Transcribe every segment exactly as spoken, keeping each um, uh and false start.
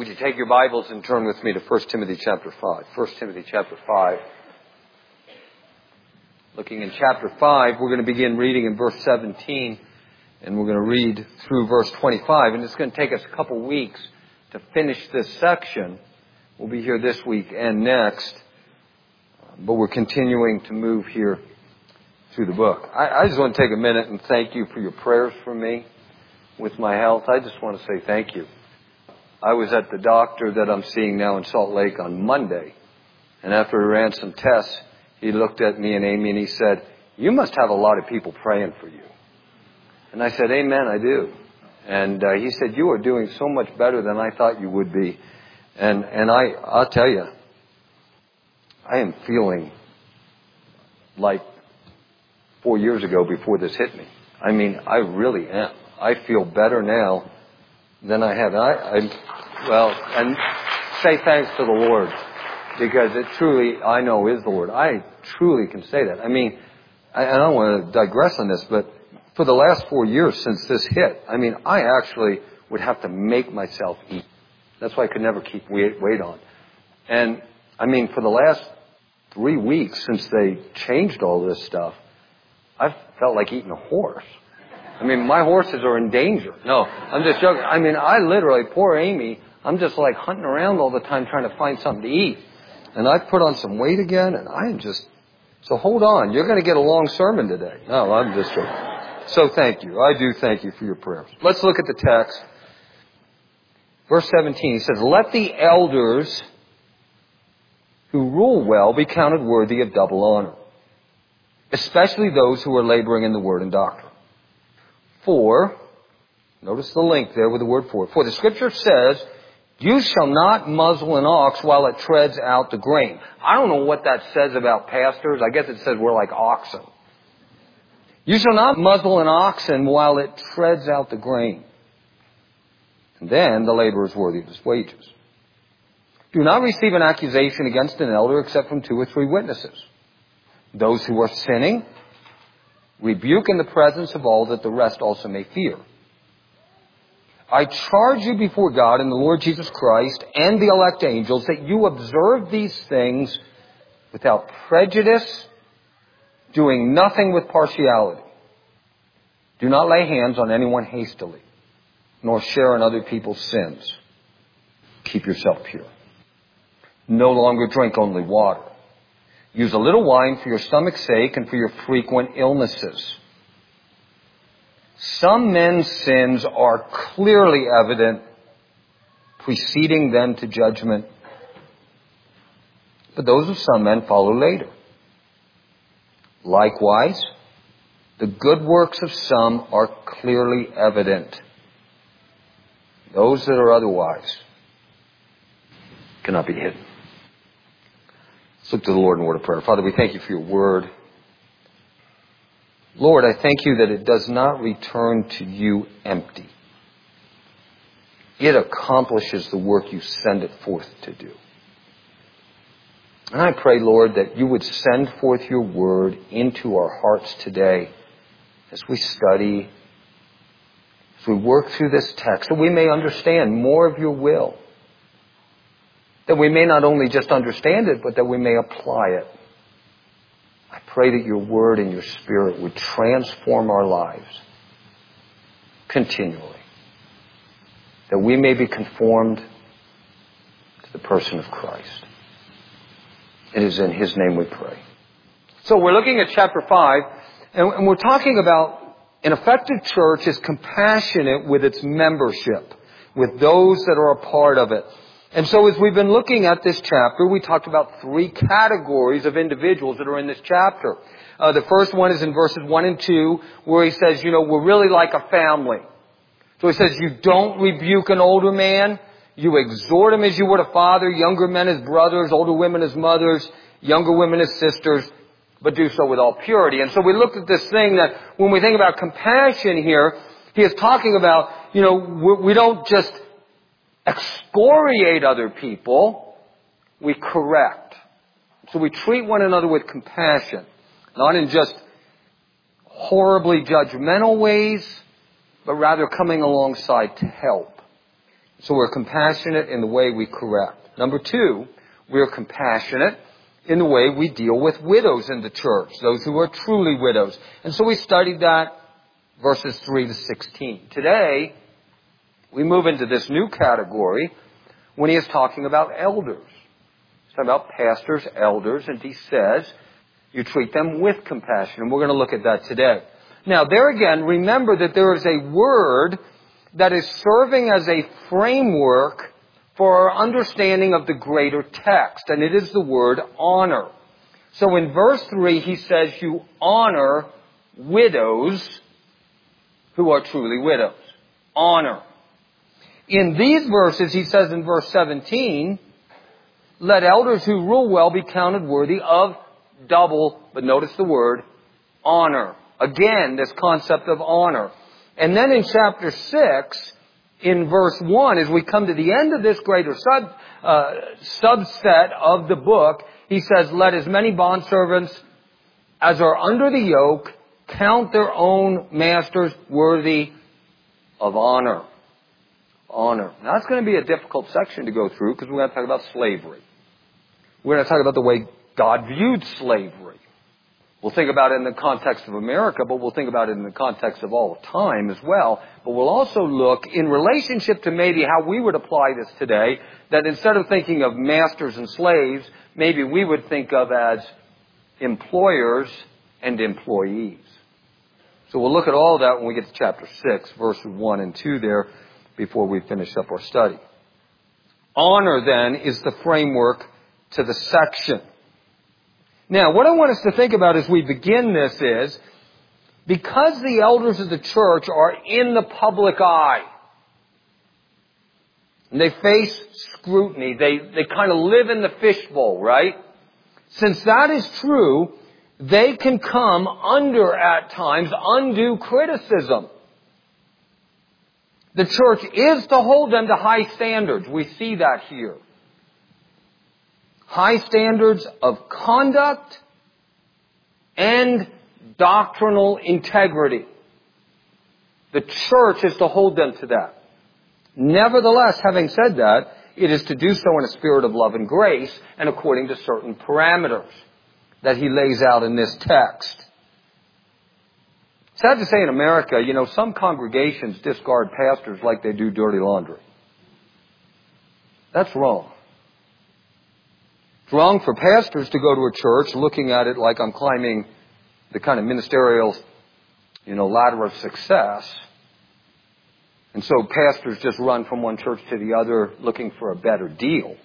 Would you take your Bibles and turn with me to First Timothy chapter five? First Timothy chapter five. Looking in chapter five, we're going to begin reading in verse seventeen, and we're going to read through verse twenty-five. And it's going to take us a couple weeks to finish this section. We'll be here this week and next, but we're continuing to move here through the book. I, I just want to take a minute and thank you for your prayers for me with my health. I just want to say thank you. I was at the doctor that I'm seeing now in Salt Lake on Monday, and after he ran some tests, he looked at me and Amy and he said, "You must have a lot of people praying for you." And I said, "Amen, I do." And uh, he said, "You are doing so much better than I thought you would be." And and I, I'll tell you, I am feeling like four years ago before this hit me. I mean, I really am. I feel better now than I have. I, I, well, and say thanks to the Lord, because it truly, I know, is the Lord. I truly can say that. I mean, I, I don't want to digress on this, but for the last four years since this hit, I mean, I actually would have to make myself eat. That's why I could never keep weight, weight on. And, I mean, for the last three weeks since they changed all this stuff, I've felt like eating a horse. I mean, my horses are in danger. No, I'm just joking. I mean, I literally, poor Amy, I'm just like hunting around all the time trying to find something to eat. And I've put on some weight again, and I am just... So hold on. You're going to get a long sermon today. No, I'm just joking. So thank you. I do thank you for your prayers. Let's look at the text. Verse seventeen says, "Let the elders who rule well be counted worthy of double honor, especially those who are laboring in the word and doctrine. For," notice the link there with the word for, "for the scripture says, you shall not muzzle an ox while it treads out the grain." I don't know what that says about pastors. I guess it says we're like oxen. "You shall not muzzle an oxen while it treads out the grain. And then the laborer is worthy of his wages. Do not receive an accusation against an elder except from two or three witnesses. Those who are sinning, rebuke in the presence of all, that the rest also may fear. I charge you before God and the Lord Jesus Christ and the elect angels that you observe these things without prejudice, doing nothing with partiality. Do not lay hands on anyone hastily, nor share in other people's sins. Keep yourself pure. No longer drink only water. Use a little wine for your stomach's sake and for your frequent illnesses. Some men's sins are clearly evident, preceding them to judgment. But those of some men follow later. Likewise, the good works of some are clearly evident. Those that are otherwise cannot be hidden." Let's look to the Lord in a word of prayer. Father, we thank you for your word. Lord, I thank you that it does not return to you empty. It accomplishes the work you send it forth to do. And I pray, Lord, that you would send forth your word into our hearts today as we study, as we work through this text, so we may understand more of your will. That we may not only just understand it, but that we may apply it. I pray that your word and your spirit would transform our lives continually. That we may be conformed to the person of Christ. It is in his name we pray. So we're looking at chapter five, and we're talking about an effective church is compassionate with its membership, with those that are a part of it. And so as we've been looking at this chapter, we talked about three categories of individuals that are in this chapter. Uh, the first one is in verses one and two, where he says, you know, we're really like a family. So he says, you don't rebuke an older man. You exhort him as you would a father, younger men as brothers, older women as mothers, younger women as sisters, but do so with all purity. And so we looked at this thing that when we think about compassion here, he is talking about, you know, we don't just excoriate other people, we correct. So we treat one another with compassion, not in just horribly judgmental ways, but rather coming alongside to help. So we're compassionate in the way we correct. Number two, we're compassionate in the way we deal with widows in the church, those who are truly widows. And so we studied that, verses three to sixteen. Today, we move into this new category when he is talking about elders. He's talking about pastors, elders, and he says you treat them with compassion. And we're going to look at that today. Now, there again, remember that there is a word that is serving as a framework for our understanding of the greater text, and it is the word honor. So in verse three, he says you honor widows who are truly widows. Honor. In these verses, he says in verse seventeen, let elders who rule well be counted worthy of double, but notice the word, honor. Again, this concept of honor. And then in chapter six, in verse one, as we come to the end of this greater sub, uh, subset of the book, he says, let as many bondservants as are under the yoke count their own masters worthy of honor. Honor. Now, that's going to be a difficult section to go through because we're going to talk about slavery. We're going to talk about the way God viewed slavery. We'll think about it in the context of America, but we'll think about it in the context of all of time as well. But we'll also look in relationship to maybe how we would apply this today, that instead of thinking of masters and slaves, maybe we would think of as employers and employees. So we'll look at all of that when we get to chapter six, verses one and two there, before we finish up our study. Honor, then, is the framework to the section. Now, what I want us to think about as we begin this is, because the elders of the church are in the public eye, and they face scrutiny, they, they kind of live in the fishbowl, right? Since that is true, they can come under, at times, undue criticism. The church is to hold them to high standards. We see that here. High standards of conduct and doctrinal integrity. The church is to hold them to that. Nevertheless, having said that, it is to do so in a spirit of love and grace and according to certain parameters that he lays out in this text. Sad to say in America, you know, some congregations discard pastors like they do dirty laundry. That's wrong. It's wrong for pastors to go to a church looking at it like I'm climbing the kind of ministerial, you know, ladder of success. And so pastors just run from one church to the other looking for a better deal.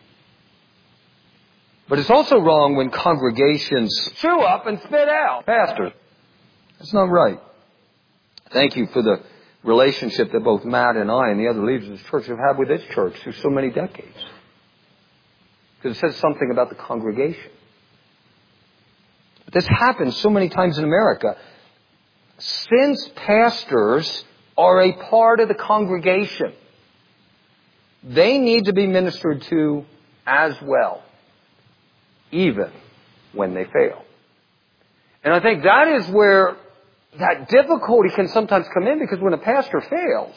But it's also wrong when congregations chew up and spit out pastors. That's not right. Thank you for the relationship that both Matt and I and the other leaders of the church have had with this church through so many decades. Because it says something about the congregation. But this happens so many times in America. Since pastors are a part of the congregation, they need to be ministered to as well, even when they fail. And I think that is where that difficulty can sometimes come in, because when a pastor fails,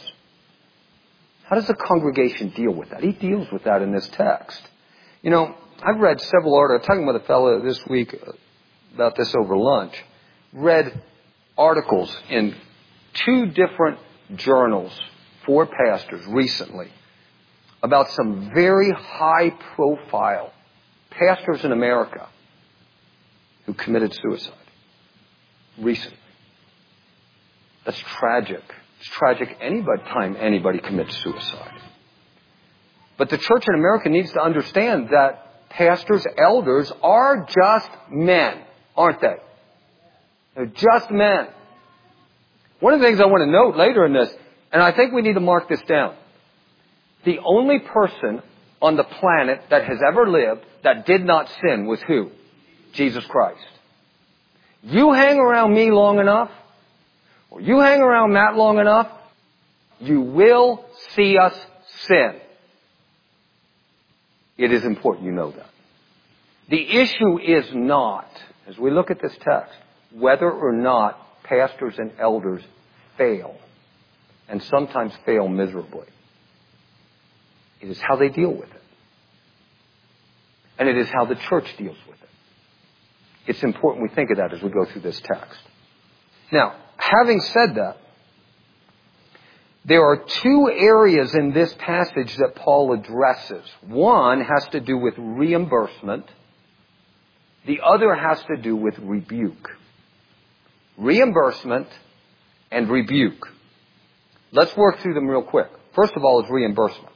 how does the congregation deal with that? He deals with that in this text. You know, I've read several articles. I was talking with a fellow this week about this over lunch. Read articles in two different journals for pastors recently about some very high-profile pastors in America who committed suicide recently. That's tragic. It's tragic any time anybody commits suicide. But the church in America needs to understand that pastors, elders are just men, aren't they? They're just men. One of the things I want to note later in this, and I think we need to mark this down, the only person on the planet that has ever lived that did not sin was who? Jesus Christ. You hang around me long enough, or you hang around Matt long enough, you will see us sin. It is important you know that. The issue is not, as we look at this text, whether or not pastors and elders fail, and sometimes fail miserably. It is how they deal with it. And it is how the church deals with it. It's important we think of that as we go through this text. Now, having said that, there are two areas in this passage that Paul addresses. One has to do with reimbursement. The other has to do with rebuke. Reimbursement and rebuke. Let's work through them real quick. First of all is reimbursement.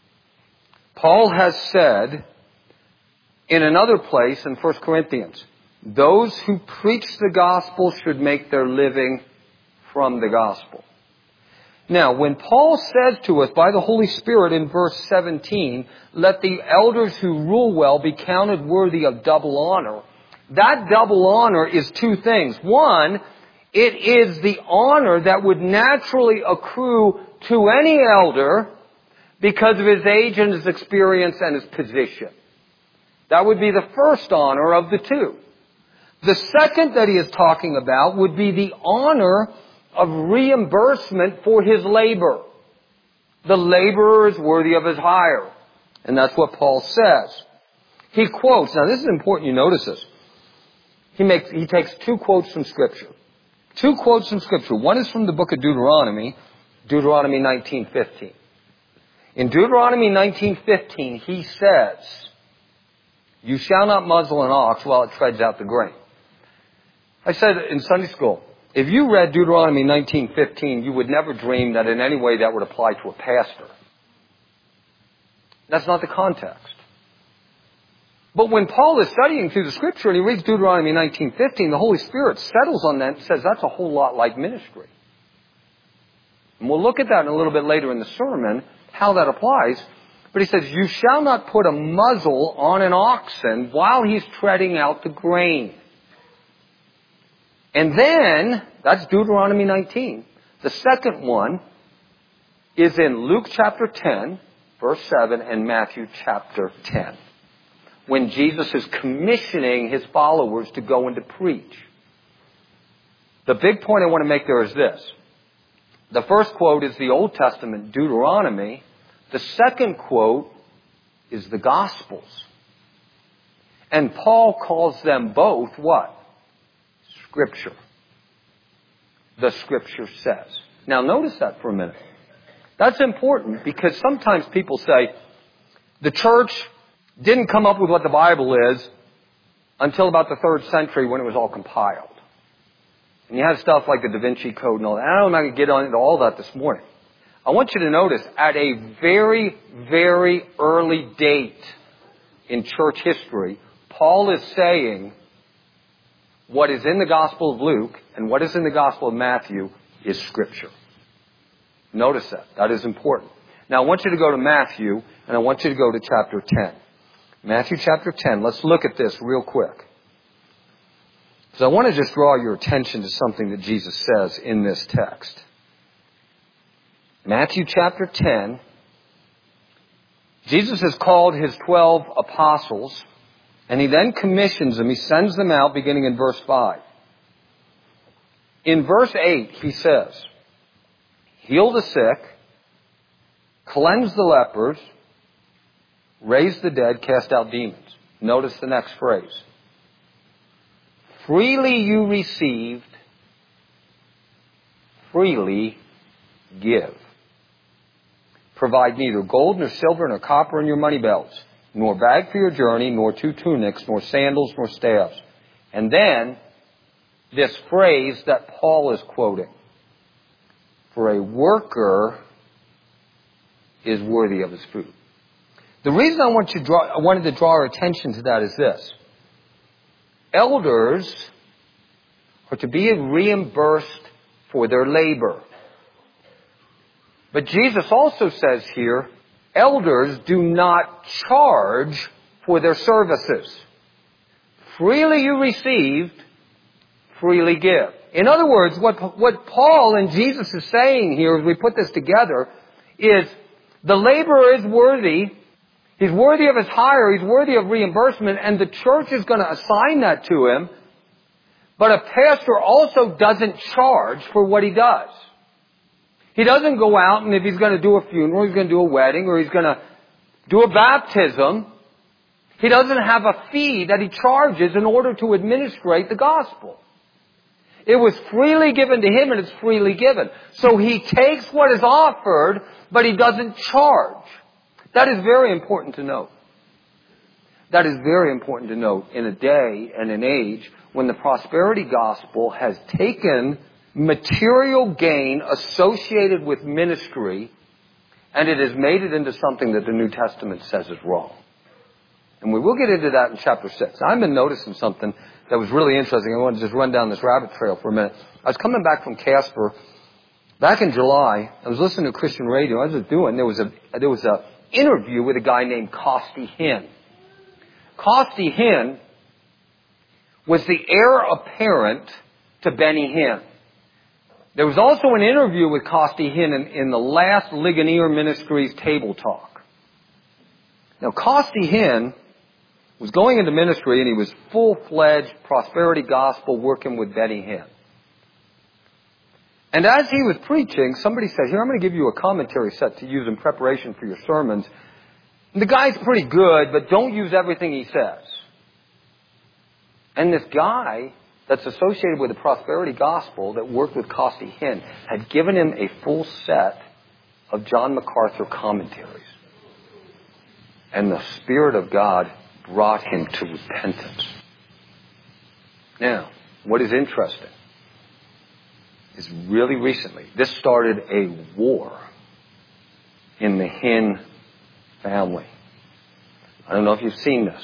Paul has said in another place in First Corinthians, those who preach the gospel should make their living from the gospel. Now, when Paul says to us by the Holy Spirit in verse seventeen, let the elders who rule well be counted worthy of double honor, that double honor is two things. One, it is the honor that would naturally accrue to any elder because of his age and his experience and his position. That would be the first honor of the two. The second that he is talking about would be the honor of reimbursement for his labor. The laborer is worthy of his hire. And that's what Paul says. He quotes, now this is important you notice this. He makes, he takes two quotes from Scripture. Two quotes from Scripture. One is from the book of Deuteronomy, Deuteronomy nineteen fifteen. In Deuteronomy nineteen fifteen, he says, you shall not muzzle an ox while it treads out the grain. I said in Sunday school, if you read Deuteronomy nineteen fifteen, you would never dream that in any way that would apply to a pastor. That's not the context. But when Paul is studying through the Scripture and he reads Deuteronomy nineteen fifteen, the Holy Spirit settles on that and says that's a whole lot like ministry. And we'll look at that a little bit later in the sermon, how that applies. But he says, you shall not put a muzzle on an oxen while he's treading out the grain. And then, that's Deuteronomy nineteen. The second one is in Luke chapter ten, verse seven, and Matthew chapter ten. When Jesus is commissioning his followers to go and to preach. The big point I want to make there is this. The first quote is the Old Testament, Deuteronomy. The second quote is the Gospels. And Paul calls them both what? Scripture. The Scripture says. Now notice that for a minute. That's important because sometimes people say the church didn't come up with what the Bible is until about the third century when it was all compiled. And you have stuff like the Da Vinci Code and all that. I'm not going to get into all that this morning. I want you to notice at a very, very early date in church history, Paul is saying what is in the Gospel of Luke and what is in the Gospel of Matthew is Scripture. Notice that. That is important. Now I want you to go to Matthew and I want you to go to chapter ten. Matthew chapter ten. Let's look at this real quick. So I want to just draw your attention to something that Jesus says in this text. Matthew chapter ten. Jesus has called his twelve apostles, and he then commissions them. He sends them out beginning in verse five. In verse eight, he says, heal the sick, cleanse the lepers, raise the dead, cast out demons. Notice the next phrase. Freely you received, freely give. Provide neither gold nor silver nor copper in your money belts, nor bag for your journey, nor two tunics, nor sandals, nor staffs. And then, this phrase that Paul is quoting. For a worker is worthy of his food. The reason I want you to draw, I wanted to draw our attention to that is this. Elders are to be reimbursed for their labor. But Jesus also says here, elders do not charge for their services. Freely you received, freely give. In other words, what, what Paul and Jesus is saying here, as we put this together, is the laborer is worthy. He's worthy of his hire. He's worthy of reimbursement. And the church is going to assign that to him. But a pastor also doesn't charge for what he does. He doesn't go out and if he's going to do a funeral, he's going to do a wedding, or he's going to do a baptism. He doesn't have a fee that he charges in order to administrate the gospel. It was freely given to him, and it's freely given. So he takes what is offered, but he doesn't charge. That is very important to note. That is very important to note in a day and an age when the prosperity gospel has taken material gain associated with ministry, and it has made it into something that the New Testament says is wrong. And we will get into that in chapter six. I've been noticing something that was really interesting. I want to just run down this rabbit trail for a minute. I was coming back from Casper back in July. I was listening to Christian radio. I was just doing, there was a, there was a interview with a guy named Costi Hinn. Costi Hinn was the heir apparent to Benny Hinn. There was also an interview with Costi Hinn in, in the last Ligonier Ministries Table Talk. Now, Costi Hinn was going into ministry, and he was full-fledged prosperity gospel working with Benny Hinn. And as he was preaching, somebody said, here, I'm going to give you a commentary set to use in preparation for your sermons. And the guy's pretty good, but don't use everything he says. And this guy that's associated with the prosperity gospel that worked with Costi Hinn had given him a full set of John MacArthur commentaries. And the Spirit of God brought him to repentance. Now, what is interesting is really recently, this started a war in the Hinn family. I don't know if you've seen this.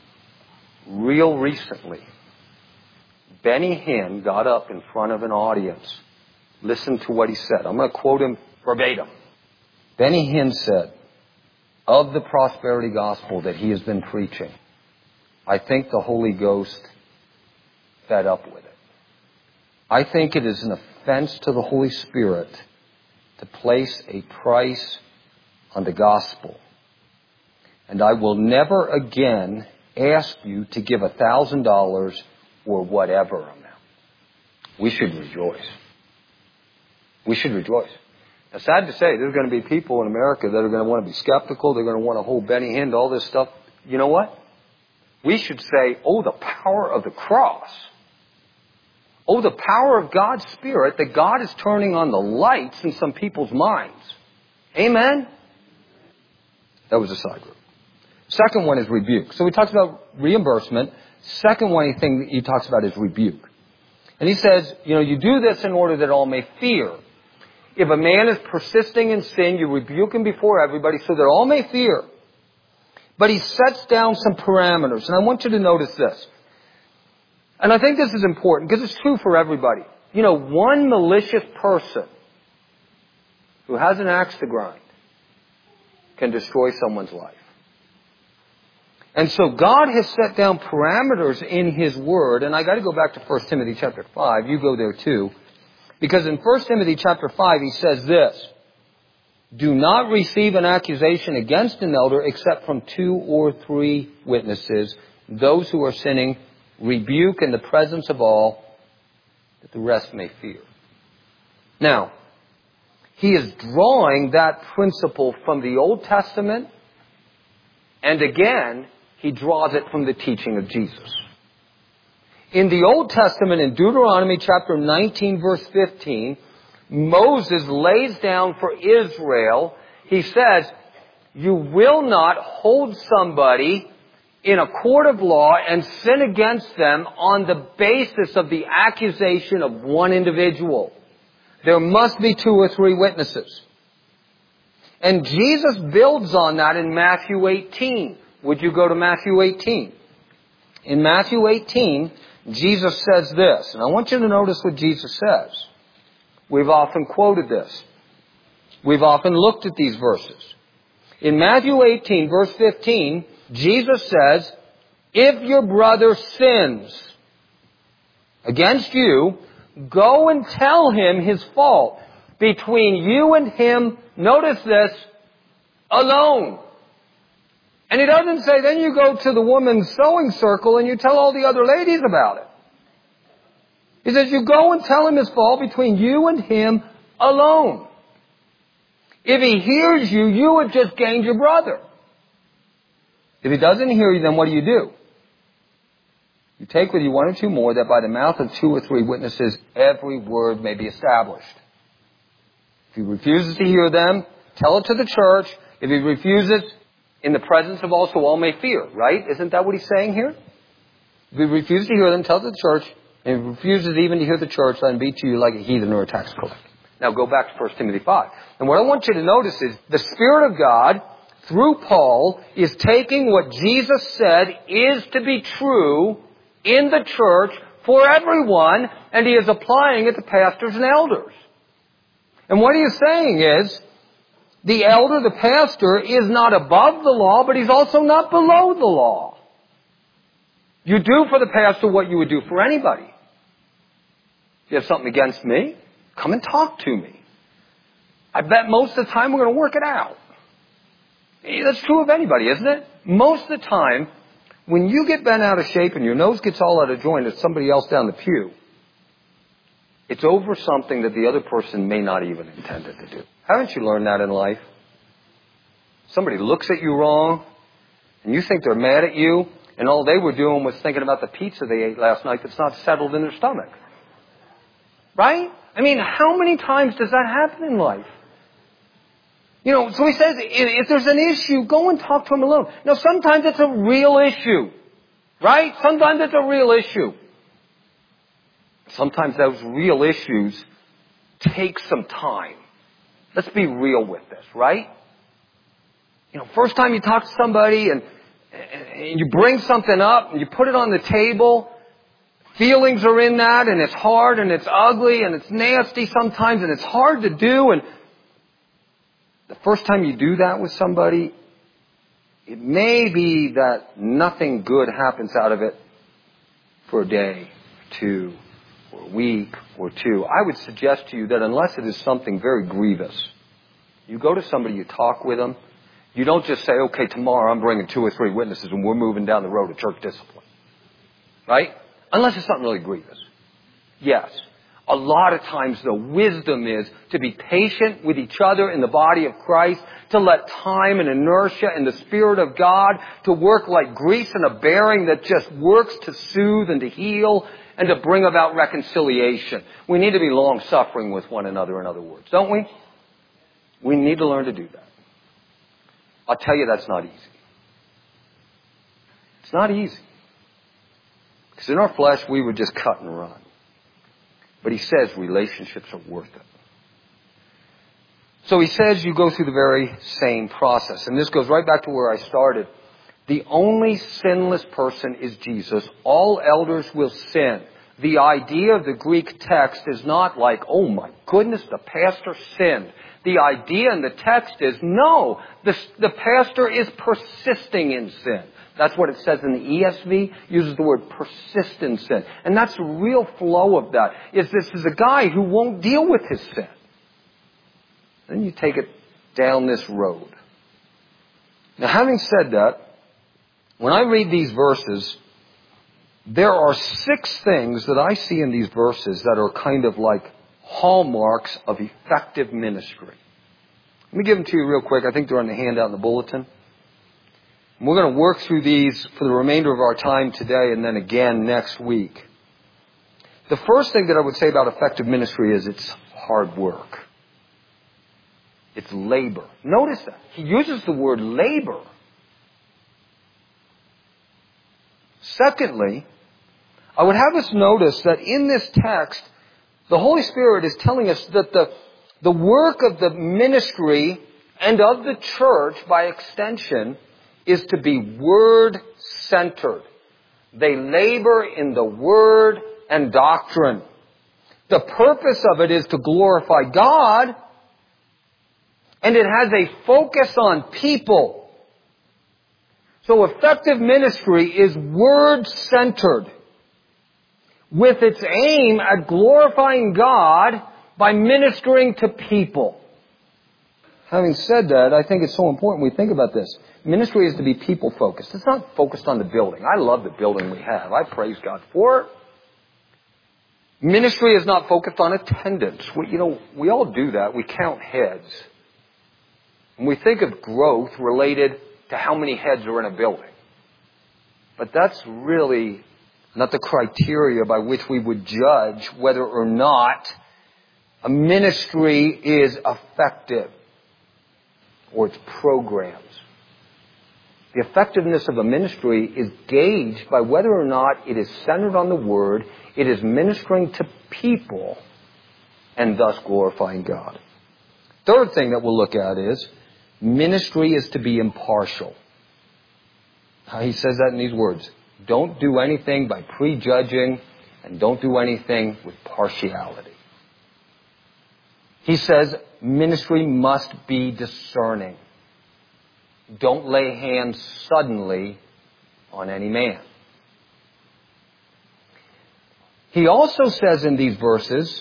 Real recently, Benny Hinn got up in front of an audience. Listen to what he said. I'm going to quote him verbatim. Benny Hinn said, of the prosperity gospel that he has been preaching, I think the Holy Ghost fed up with it. I think it is an offense to the Holy Spirit to place a price on the gospel. And I will never again ask you to give a thousand dollars or whatever amount. We should rejoice. We should rejoice. Now, sad to say, there's going to be people in America that are going to want to be skeptical. They're going to want to hold Benny Hinn to all this stuff. You know what? We should say, oh, the power of the cross. Oh, the power of God's Spirit, that God is turning on the lights in some people's minds. Amen? That was a side group. Second one is rebuke. So he talks about reimbursement. Second one thing he talks about is rebuke. And he says, you know, you do this in order that all may fear. If a man is persisting in sin, you rebuke him before everybody so that all may fear. But he sets down some parameters. And I want you to notice this. And I think this is important because it's true for everybody. You know, one malicious person who has an axe to grind can destroy someone's life. And so God has set down parameters in His Word. And I got to go back to First Timothy chapter five. You go there too. Because in First Timothy chapter five, he says this, do not receive an accusation against an elder except from two or three witnesses. Those who are sinning, rebuke in the presence of all, that the rest may fear. Now, he is drawing that principle from the Old Testament, and again, he draws it from the teaching of Jesus. In the Old Testament, in Deuteronomy chapter nineteen, verse fifteen, Moses lays down for Israel, he says, you will not hold somebody in a court of law and sin against them on the basis of the accusation of one individual. There must be two or three witnesses. And Jesus builds on that in Matthew eighteen. Would you go to Matthew eighteen? In Matthew eighteen, Jesus says this, and I want you to notice what Jesus says. We've often quoted this. We've often looked at these verses. In Matthew eighteen, verse fifteen, Jesus says, if your brother sins against you, go and tell him his fault between you and him, notice this, alone. And he doesn't say, then you go to the woman's sewing circle and you tell all the other ladies about it. He says, you go and tell him his fault between you and him alone. If he hears you, you have just gained your brother. If he doesn't hear you, then what do you do? You take with you one or two more, that by the mouth of two or three witnesses every word may be established. If he refuses to hear them, tell it to the church. If he refuses, in the presence of all, so all may fear, right? Isn't that what he's saying here? If he refuses to hear them, tell it to the church. And if he refuses even to hear the church, let him be to you like a heathen or a tax collector. Now go back to First Timothy five. And what I want you to notice is the Spirit of God, through Paul, is taking what Jesus said is to be true in the church for everyone, and he is applying it to pastors and elders. And what he is saying is, the elder, the pastor, is not above the law, but he's also not below the law. You do for the pastor what you would do for anybody. If you have something against me, come and talk to me. I bet most of the time we're going to work it out. That's true of anybody, isn't it? Most of the time, when you get bent out of shape and your nose gets all out of joint at somebody else down the pew, it's over something that the other person may not even intended to do. Haven't you learned that in life? Somebody looks at you wrong, and you think they're mad at you, and all they were doing was thinking about the pizza they ate last night that's not settled in their stomach. Right? I mean, how many times does that happen in life? You know, so he says, if there's an issue, go and talk to him alone. Now, sometimes it's a real issue. Right? Sometimes it's a real issue. Sometimes those real issues take some time. Let's be real with this, right? You know, first time you talk to somebody and, and you bring something up and you put it on the table, feelings are in that, and it's hard and it's ugly and it's nasty sometimes and it's hard to do. And the first time you do that with somebody, it may be that nothing good happens out of it for a day, two, or a week, or two. I would suggest to you that unless it is something very grievous, you go to somebody, you talk with them, you don't just say, okay, tomorrow I'm bringing two or three witnesses and we're moving down the road to church discipline. Right? Unless it's something really grievous. Yes. A lot of times the wisdom is to be patient with each other in the body of Christ, to let time and inertia and the Spirit of God to work like grease in a bearing that just works to soothe and to heal and to bring about reconciliation. We need to be long-suffering with one another, in other words, don't we? We need to learn to do that. I'll tell you that's not easy. It's not easy. Because in our flesh, we would just cut and run. But he says relationships are worth it. So he says you go through the very same process. And this goes right back to where I started. The only sinless person is Jesus. All elders will sin. The idea of the Greek text is not like, oh my goodness, the pastor sinned. The idea in the text is, no, the, the pastor is persisting in sin. That's what it says in the E S V, uses the word persist in sin. And that's the real flow of that, is this is a guy who won't deal with his sin. Then you take it down this road. Now, having said that, when I read these verses, there are six things that I see in these verses that are kind of like hallmarks of effective ministry. Let me give them to you real quick. I think they're on the handout in the bulletin. And we're going to work through these for the remainder of our time today and then again next week. The first thing that I would say about effective ministry is it's hard work. It's labor. Notice that. He uses the word labor. Secondly, I would have us notice that in this text, the Holy Spirit is telling us that the, the work of the ministry and of the church, by extension, is to be word-centered. They labor in the word and doctrine. The purpose of it is to glorify God, and it has a focus on people. So effective ministry is word-centered, with its aim at glorifying God by ministering to people. Having said that, I think it's so important we think about this. Ministry is to be people-focused. It's not focused on the building. I love the building we have. I praise God for it. Ministry is not focused on attendance. We, you know, we all do that. We count heads. And we think of growth related to how many heads are in a building. But that's really not the criteria by which we would judge whether or not a ministry is effective or its programs. The effectiveness of a ministry is gauged by whether or not it is centered on the Word, it is ministering to people, and thus glorifying God. Third thing that we'll look at is ministry is to be impartial. He says that in these words. Don't do anything by prejudging, and don't do anything with partiality. He says ministry must be discerning. Don't lay hands suddenly on any man. He also says in these verses,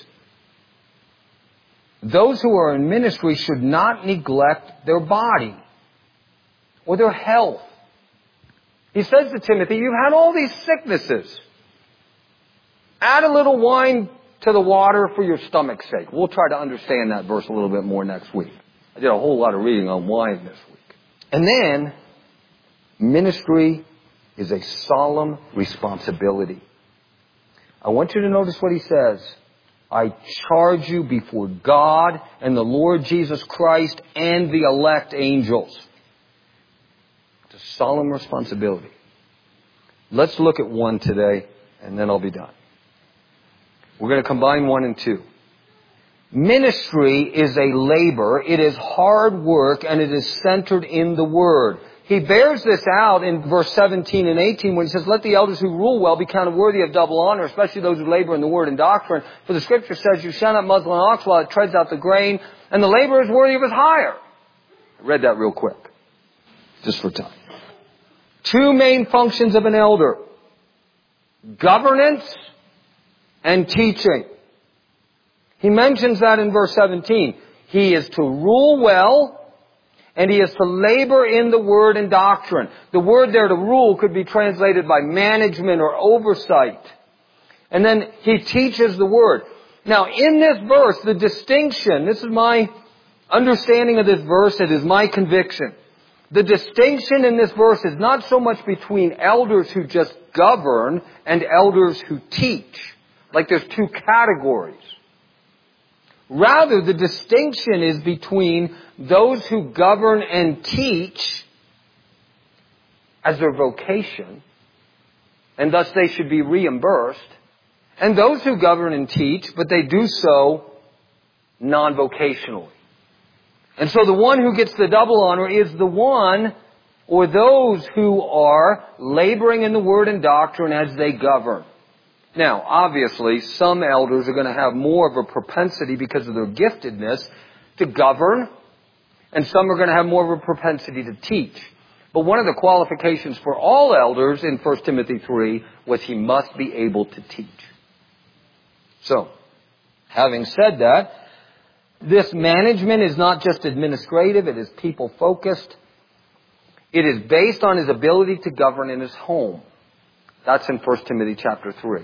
those who are in ministry should not neglect their body or their health. He says to Timothy, you've had all these sicknesses. Add a little wine to the water for your stomach's sake. We'll try to understand that verse a little bit more next week. I did a whole lot of reading on wine this week. And then, ministry is a solemn responsibility. I want you to notice what he says. I charge you before God and the Lord Jesus Christ and the elect angels. It's a solemn responsibility. Let's look at one today, and then I'll be done. We're going to combine one and two. Ministry is a labor, it is hard work, and it is centered in the Word. He bears this out in verse seventeen and eighteen when he says, let the elders who rule well be counted worthy of double honor, especially those who labor in the Word and doctrine. For the Scripture says, you shall not muzzle an ox while it treads out the grain, and the laborer is worthy of his hire. I read that real quick, just for time. Two main functions of an elder: governance and teaching. He mentions that in verse seventeen. He is to rule well, and he is to labor in the Word and doctrine. The word there, to rule, could be translated by management or oversight. And then he teaches the Word. Now, in this verse, the distinction, this is my understanding of this verse, it is my conviction. The distinction in this verse is not so much between elders who just govern and elders who teach. Like there's two categories. Rather, the distinction is between those who govern and teach as their vocation, and thus they should be reimbursed, and those who govern and teach, but they do so non-vocationally. And so the one who gets the double honor is the one or those who are laboring in the Word and doctrine as they govern. Now, obviously, some elders are going to have more of a propensity because of their giftedness to govern, and some are going to have more of a propensity to teach. But one of the qualifications for all elders in First Timothy three was he must be able to teach. So, having said that, this management is not just administrative, it is people-focused. It is based on his ability to govern in his home. That's in First Timothy chapter three.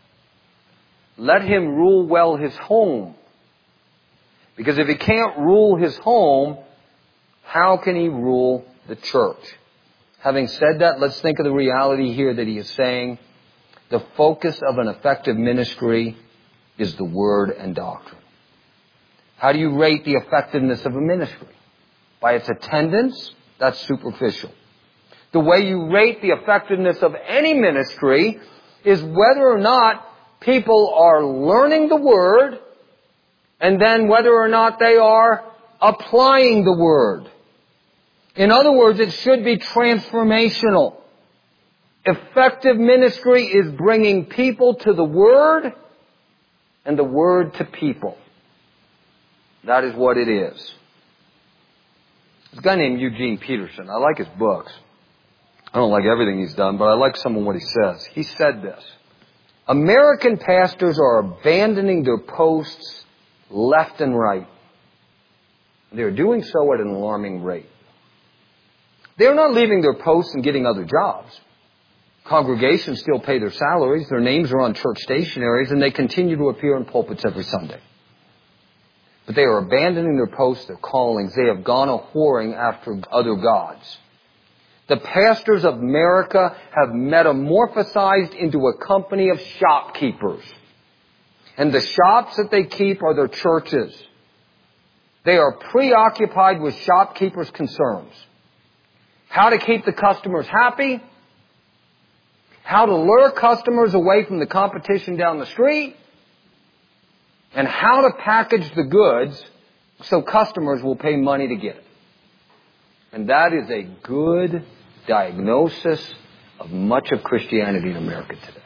Let him rule well his home. Because if he can't rule his home, how can he rule the church? Having said that, let's think of the reality here that he is saying. The focus of an effective ministry is the Word and doctrine. How do you rate the effectiveness of a ministry? By its attendance? That's superficial. The way you rate the effectiveness of any ministry is whether or not people are learning the Word, and then whether or not they are applying the Word. In other words, it should be transformational. Effective ministry is bringing people to the Word and the Word to people. That is what it is. There's a guy named Eugene Peterson. I like his books. I don't like everything he's done, but I like some of what he says. He said this: American pastors are abandoning their posts left and right. They're doing so at an alarming rate. They're not leaving their posts and getting other jobs. Congregations still pay their salaries, their names are on church stationaries, and they continue to appear in pulpits every Sunday. But they are abandoning their posts, their callings. They have gone a whoring after other gods. The pastors of America have metamorphosized into a company of shopkeepers. And the shops that they keep are their churches. They are preoccupied with shopkeepers' concerns. How to keep the customers happy. How to lure customers away from the competition down the street. And how to package the goods so customers will pay money to get it. And that is a good diagnosis of much of Christianity in America today.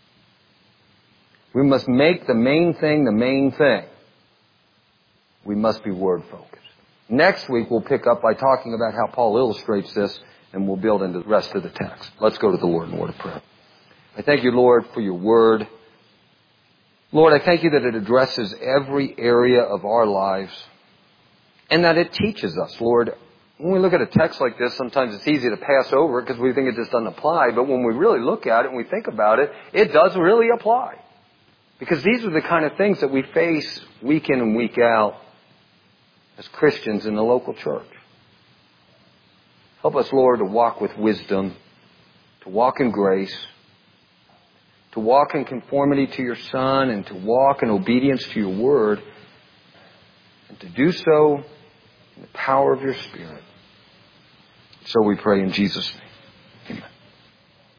We must make the main thing the main thing. We must be word-focused. Next week we'll pick up by talking about how Paul illustrates this, and we'll build into the rest of the text. Let's go to the Lord in a word of prayer. I thank you, Lord, for your word. Lord, I thank you that it addresses every area of our lives and that it teaches us, Lord. When we look at a text like this, sometimes it's easy to pass over it because we think it just doesn't apply. But when we really look at it and we think about it, it does really apply. Because these are the kind of things that we face week in and week out as Christians in the local church. Help us, Lord, to walk with wisdom, to walk in grace, to walk in conformity to your Son, and to walk in obedience to your word, and to do so in the power of your Spirit. So we pray in Jesus' name.